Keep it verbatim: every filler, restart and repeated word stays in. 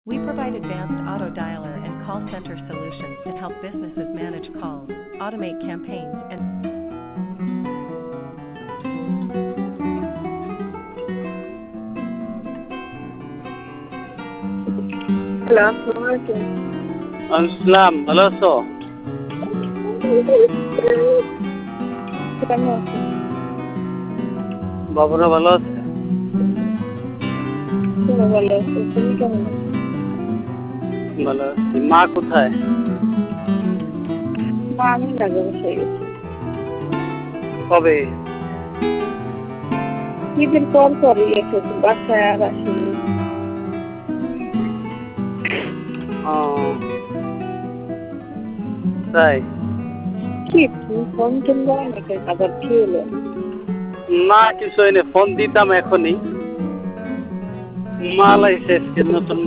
We provide advanced auto dialer and call center solutions to help businesses manage calls, automate campaigns, and hello, আসসালামু আলাইকুম। আসসালাম, ভালো আছো? কেমন আছেন? বাবুরা ভালো আছে? তুমি ভালো আছো? তুমি কেমন আছো? ভালো আছি। মা কোথায়? মা আমি লাগে বসে গেছি। কবে? ঈদের পর পরই এসেছি, বাসায় আর আসিনি। ও তাই? কি তুমি ফোন টোন দাও নাকি? আবার কি হলো? না কিছু হয়নি, ফোন দিতাম এখনই। মাল আইছে আজকে নতুন